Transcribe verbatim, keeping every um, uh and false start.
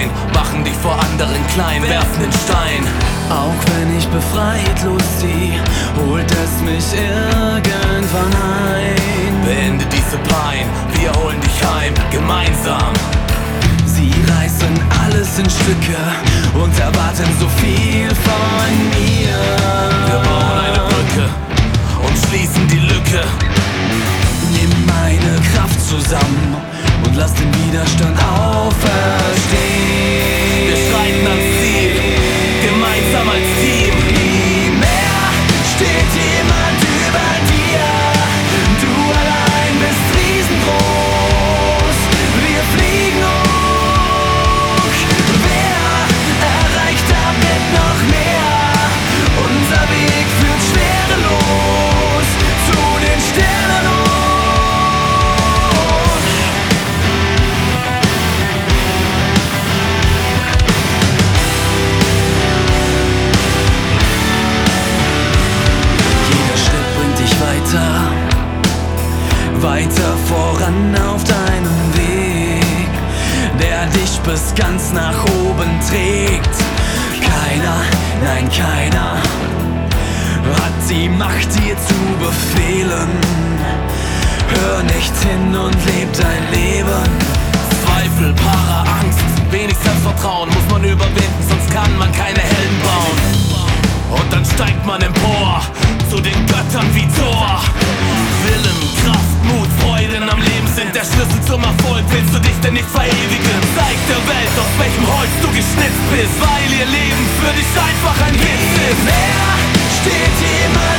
ein, machen dich vor anderen klein, werfen den Stein. Auch wenn ich befreit loszieh, holt es mich irgendwann ein. Beende diese Pein, wir holen dich heim, gemeinsam. Sie reißen alles in Stücke und erwarten so viel von mir. Wir bauen eine Brücke und schließen die Lücke. Nimm meine Kraft zusammen und lass den Widerstand auferstehen. Wir schreiten ans Ziel, gemeinsam als Team. Nie mehr steht jemand über dir. Du allein bist riesengroß. Wir fliegen hoch. Wer erreicht damit noch mehr? Unser Weg führt schwerelos zu den Sternen hoch. Jeder Schritt bringt dich weiter, weiter voran auf deinem Weg, der dich bis ganz nach oben trägt. Keiner, nein keiner hat die Macht dir zu befehlen. Hör nicht hin und leb dein Leben. Zweifel, Para, Angst, wenig Selbstvertrauen muss man überwinden, sonst kann man keine Helden bauen. Und dann steigt man empor, zu den Göttern wie Thor. Willen, Kraft, Mut, Freuden am Leben sind der Schlüssel zum Erfolg. Willst du dich denn nicht verewigen? Zeig der Welt, aus welchem Holz du geschnitzt bist, weil ihr Leben für dich einfach ein Witz ist. Wer steht jemand